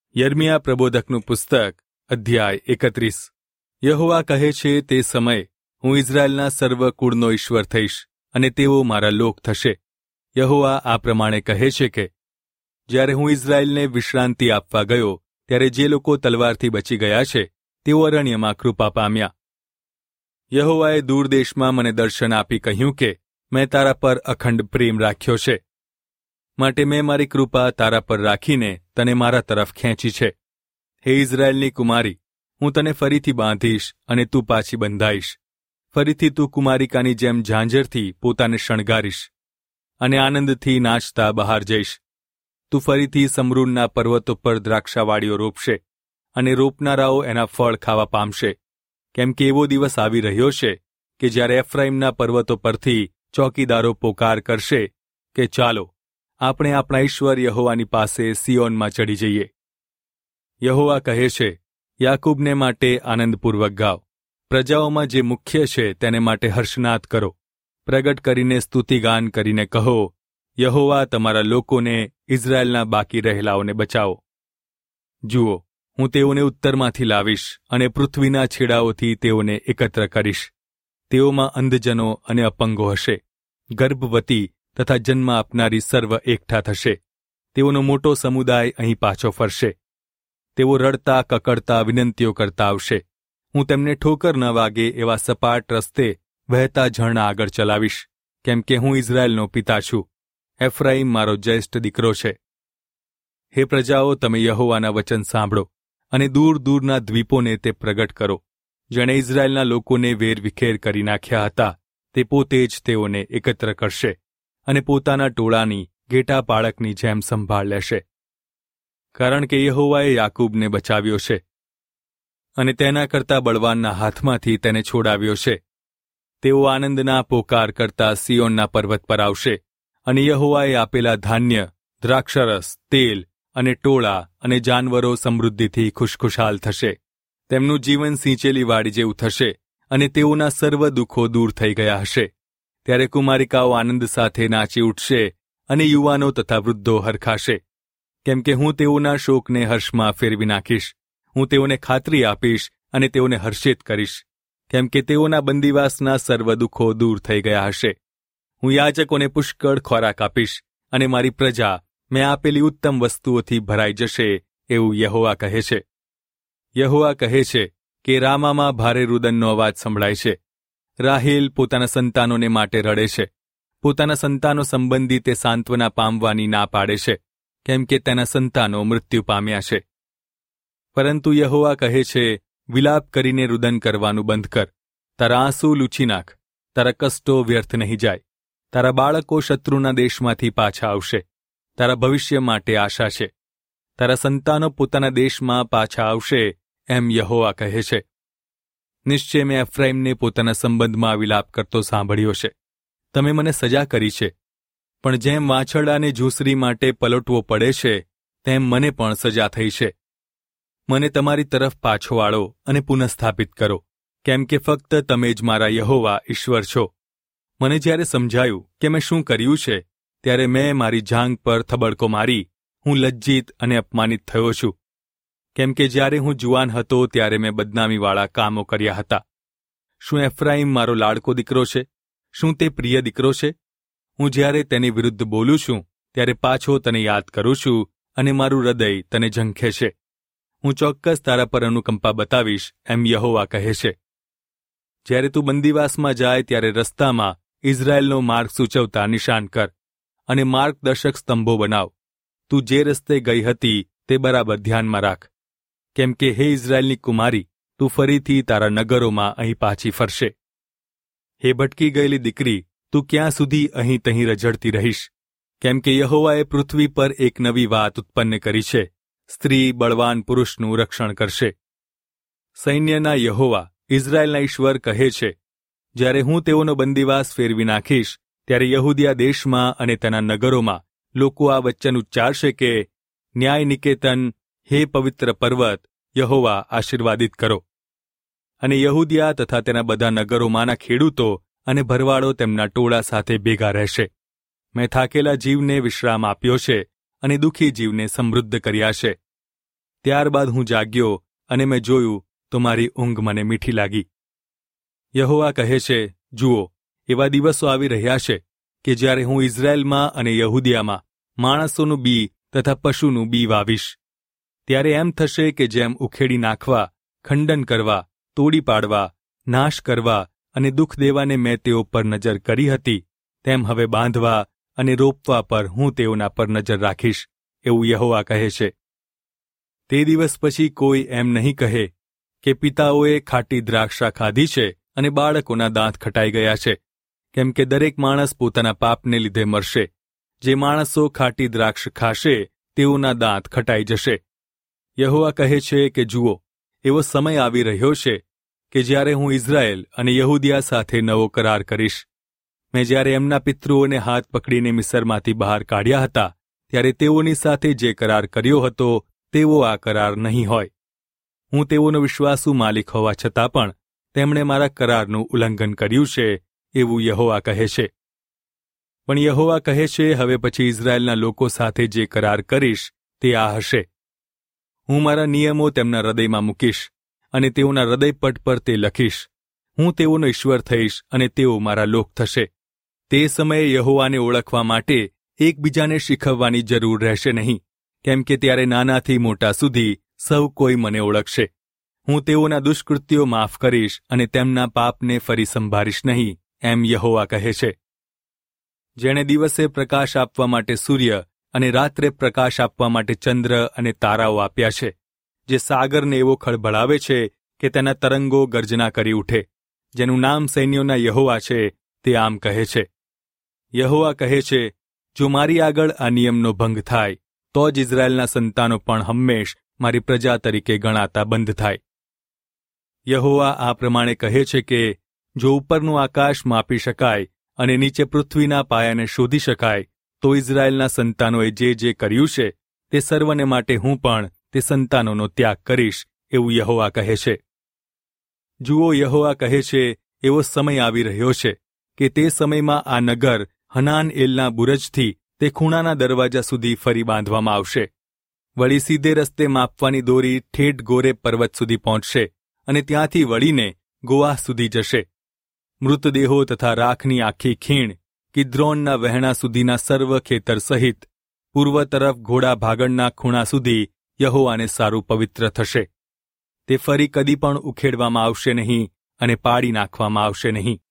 યર્મિયા પ્રબોધકનું પુસ્તક અધ્યાય 31. યહોવા કહે છે, તે સમય હું ઇઝરાયેલના સર્વ કુળનો ઈશ્વર થઈશ અને તેઓ મારા લોક થશે. યહોવા આ પ્રમાણે કહે છે કે જ્યારે હું ઇઝરાયેલને વિશ્રાંતિ આપવા ગયો ત્યારે જે લોકો તલવારથી બચી ગયા છે તેઓ અરણ્યમાં કૃપા પામ્યા. યહોવાએ દૂર દેશમાં મને દર્શન આપી કહ્યું કે મેં તારા પર અખંડ પ્રેમ રાખ્યો છે, માટે મેં મારી કૃપા તારા પર રાખીને તને મારા તરફ ખેંચી છે. હે ઇઝરાયેલની કુમારી, હું તને ફરીથી બાંધીશ અને તું પાછી બંધાઈશ. ફરીથી તું કુમારિકાની જેમ ઝાંઝરથી પોતાને શણગારીશ અને આનંદથી નાચતા બહાર જઈશ. તું ફરીથી સમરૂનના પર્વતો પર દ્રાક્ષાવાડીઓ રોપશે અને રોપનારાઓ એના ફળ ખાવા પામશે. કેમ કે એવો દિવસ આવી રહ્યો છે કે જ્યારે એફ્રાઈમના પર્વતો પરથી ચોકીદારો પોકાર કરશે કે ચાલો આપણે આપણા ઈશ્વર યહોવાની પાસે સિયોનમાં ચડી જઈએ. યહોવા કહે છે, યાકૂબને માટે આનંદપૂર્વક ગાઓ, પ્રજાઓમાં જે મુખ્ય છે તેને માટે હર્ષનાદ કરો. પ્રગટ કરીને સ્તુતિગાન કરીને કહો, યહોવા તમારા લોકોને, ઇઝરાયેલના બાકી રહેલાઓને બચાવો. જુઓ, હું તેઓને ઉત્તરમાંથી લાવીશ અને પૃથ્વીના છેડાઓથી તેઓને એકત્ર કરીશ. તેઓમાં અંધજનો અને અપંગો હશે, ગર્ભવતી તથા જન્મ આપનારી સર્વ એકઠા થશે. તેઓનો મોટો સમુદાય અહીં પાછો ફરશે. તેઓ રડતા કકડતા વિનંતીઓ કરતા આવશે. હું તેમને ઠોકર ન વાગે એવા સપાટ રસ્તે વહેતા ઝરણા આગળ ચલાવીશ, કેમ કે હું ઇઝરાયેલનો પિતા છું. એફ્રાઈમ મારો જ્યેષ્ઠ દીકરો છે. હે પ્રજાઓ, તમે યહોવાના વચન સાંભળો અને દૂર દૂરના દ્વીપોને તે પ્રગટ કરો. જેણે ઇઝરાયેલના લોકોને વેરવિખેર કરી નાખ્યા હતા તે પોતે જ તેઓને એકત્ર કરશે અને પોતાના ટોળાની ઘેટા પાળકની જેમ સંભાળ લેશે. કારણ કે યહોવાએ યાકૂબને બચાવ્યો છે અને તેના કરતા બળવાનના હાથમાંથી તેને છોડાવ્યો છે. તેઓ આનંદના પોકાર કરતા સિયોનના પર્વત પર આવશે અને યહોવાએ આપેલા ધાન્ય, દ્રાક્ષરસ, તેલ અને ટોળા અને જાનવરો સમૃદ્ધિથી ખુશખુશાલ થશે. તેમનું જીવન સિંચેલી વાડી જેવું થશે અને તેઓના સર્વ દુઃખો દૂર થઈ ગયા હશે. ત્યારે કુમારિકાઓ આનંદ સાથે નાચી ઉઠશે અને યુવાનો તથા વૃદ્ધો હરખાશે. કેમ કે હું તેઓના શોકને હર્ષમાં ફેરવી નાખીશ. હું તેઓને ખાતરી આપીશ અને તેઓને હર્ષિત કરીશ, કેમ કે તેઓના બંદીવાસના સર્વ દુઃખો દૂર થઈ ગયા હશે. હું યાજકોને પુષ્કળ ખોરાક આપીશ અને મારી પ્રજા મેં આપેલી ઉત્તમ વસ્તુઓથી ભરાઈ જશે, એવું યહોવા કહે છે. યહોવા કહે છે કે રામામાં ભારે રુદનનો અવાજ સંભળાય છે. રાહેલ પોતાના સંતાનોને માટે રડે છે. પોતાના સંતાનો સંબંધી તે સાંત્વના પામવાની ના પાડે છે, કેમ કે તેના સંતાનો મૃત્યુ પામ્યા છે. પરંતુ યહોવા કહે છે, વિલાપ કરીને રુદન કરવાનું બંધ કર. તારા આંસુ લૂછી નાખ. તારા કષ્ટો વ્યર્થ નહીં જાય. તારા બાળકો શત્રુના દેશમાંથી પાછા આવશે. તારા ભવિષ્ય માટે આશા છે. તારા સંતાનો પોતાના દેશમાં પાછા આવશે, એમ યહોવા કહે છે. નિશ્ચય મેં એફ્રાઈમને પોતાના સંબંધમાં વિલાપ કરતો સાંભળ્યો છે. તમે મને સજા કરી છે, પણ જેમ વાછરડાને ઝૂંસરી માટે પલટવો પડે છે તેમ મને પણ સજા થઈ છે. મને તમારી તરફ પાછો વાળો અને પુનઃસ્થાપિત કરો, કેમ કે ફક્ત તમે જ મારા યહોવા ઈશ્વર છો. મને જ્યારે સમજાયું કે મેં શું કર્યું છે ત્યારે મેં મારી જાંઘ પર થબડકો મારી. હું લજ્જિત અને અપમાનિત થયો છું. કેમ કે જ્યારે હું જુવાન હતો ત્યારે મેં બદનામીવાળા કામો કર્યા હતા. શું એફ્રાઈમ મારો લાડકો દીકરો છે? શું તે પ્રિય દીકરો છે? હું જ્યારે તેની વિરુદ્ધ બોલું છું ત્યારે પાછો તને યાદ કરું છું અને મારું હૃદય તને ઝંખે છે. હું ચોક્કસ તારા પર અનુકંપા બતાવીશ, એમ યહોવા કહે છે. જ્યારે તું બંદીવાસમાં જાય ત્યારે રસ્તામાં ઇઝરાયેલનો માર્ગ સૂચવતા નિશાન કર અને માર્ગદર્શક સ્તંભો બનાવ. તું જે રસ્તે ગઈ હતી તે બરાબર ધ્યાનમાં રાખ. કેમ કે હે ઇઝરાયેલની કુમારી, તું ફરીથી તારા નગરોમાં અહીં પાછી ફરશે. હે ભટકી ગયેલી દીકરી, તું ક્યાં સુધી અહીં તહીં રઝળતી રહીશ? કેમ કે યહોવાએ પૃથ્વી પર એક નવી વાત ઉત્પન્ન કરી છે. સ્ત્રી બળવાન પુરુષનું રક્ષણ કરશે. સૈન્યના યહોવા, ઇઝરાયેલના ઈશ્વર કહે છે, જ્યારે હું તેઓનો બંદીવાસ ફેરવી નાખીશ ત્યારે યહૂદિયા દેશમાં અને તેના નગરોમાં લોકો આ વચન ઉચ્ચારશે કે ન્યાય નિકેતન, હે પવિત્ર પર્વત, યહોવા આશીર્વાદિત કરો. અને યહૂદિયા તથા તેના બધા નગરોમાંના ખેડૂતો અને ભરવાડો તેમના ટોળા સાથે ભેગા રહેશે. મેં થાકેલા જીવને વિશ્રામ આપ્યો છે અને દુઃખી જીવને સમૃદ્ધ કર્યા છે. ત્યારબાદ હું જાગ્યો અને મેં જોયું તો મારી ઊંઘ મને મીઠી લાગી. યહોવા કહે છે, જુઓ, એવા દિવસો આવી રહ્યા છે કે જ્યારે હું ઇઝરાયેલમાં અને યહૂદિયામાં માણસોનું બી તથા પશુનું બી વાવીશ. ત્યારે એમ થશે કે જેમ ઉખેડી નાખવા, ખંડન કરવા, તોડી પાડવા, નાશ કરવા અને દુઃખ દેવાને મેં તેઓ પર નજર કરી હતી, તેમ હવે બાંધવા અને રોપવા પર હું તેઓના પર નજર રાખીશ, એવું યહોવા કહે છે. તે દિવસ પછી કોઈ એમ નહીં કહે કે પિતાઓએ ખાટી દ્રાક્ષા ખાધી છે અને બાળકોના દાંત ખટાઈ ગયા છે, કેમ કે દરેક માણસ પોતાના પાપને લીધે મરશે. જે માણસો ખાટી દ્રાક્ષ ખાશે તેઓના દાંત ખટાઈ જશે. યહોવા કહે છે કે જુઓ, એવો સમય આવી રહ્યો છે કે જ્યારે હું ઇઝરાયેલ અને યહૂદિયા સાથે નવો કરાર કરીશ. મેં જ્યારે એમના પિતૃઓને હાથ પકડીને મિસરમાંથી બહાર કાઢ્યા હતા, ત્યારે તેઓની સાથે જે કરાર કર્યો હતો તેવો આ કરાર નહીં હોય. હું તેઓનો વિશ્વાસુ માલિક હોવા છતાં પણ તેમણે મારા કરારનું ઉલ્લંઘન કર્યું છે, એવું યહોવા કહે છે. પણ યહોવા કહે છે, હવે પછી ઇઝરાયેલના લોકો સાથે જે કરાર કરીશ તે આ હશે. હું મારા નિયમો તેમના હૃદયમાં મૂકીશ અને તેઓના હૃદયપટ પર તે લખીશ. હું તેઓનો ઈશ્વર થઈશ અને તેઓ મારા લોક થશે. તે સમયે યહોવાને ઓળખવા માટે એકબીજાને શીખવવાની જરૂર રહેશે નહીં, કેમ કે ત્યારે નાનાથી મોટા સુધી સૌ કોઈ મને ઓળખશે. હું તેઓના દુષ્કૃત્યો માફ કરીશ અને તેમના પાપને ફરી સંભાળીશ નહીં, એમ યહોવા કહે છે. જેણે દિવસે પ્રકાશ આપવા માટે સૂર્ય અને રાત્રે પ્રકાશ આપવા માટે ચંદ્ર અને તારાઓ આપ્યા છે, જે સાગરને એવો ખળભળાવે છે કે તેના તરંગો ગર્જના કરી ઉઠે, જેનું નામ સૈન્યોના યહોવા છે, તે આમ કહે છે. યહોવા કહે છે, જો મારી આગળ આ નિયમનો ભંગ થાય તો જ ઇઝરાયેલના સંતાનો પણ હંમેશ મારી પ્રજા તરીકે ગણાતા બંધ થાય. યહોવા આ પ્રમાણે કહે છે કે જો ઉપરનું આકાશ માપી શકાય અને નીચે પૃથ્વીના પાયાને શોધી શકાય, તો ઇઝરાયેલના સંતાનોએ જે કર્યું છે તે સર્વને માટે હું પણ તે સંતાનોનો ત્યાગ કરીશ, એવું યહોવા કહે છે. જુઓ, યહોવા કહે છે, એવો સમય આવી રહ્યો છે કે તે સમયમાં આ નગર હનાન એલના બુરજથી તે ખૂણાના દરવાજા સુધી ફરી બાંધવામાં આવશે. વળી સીધે રસ્તે માપવાની દોરી ઠેઠ ગોરે પર્વત સુધી પહોંચશે અને ત્યાંથી વળીને ગોઆહ સુધી જશે. મૃતદેહો તથા રાખની આખી ખીણ કિદ્રોનના વહેણા સુધીના સર્વ ખેતર સહિત પૂર્વ તરફ ઘોડા ભાગણના ખૂણા સુધી યહોવાને સારું પવિત્ર થશે. તે ફરી કદી પણ ઉખેડવામાં આવશે નહીં અને પાડી નાખવામાં આવશે નહીં.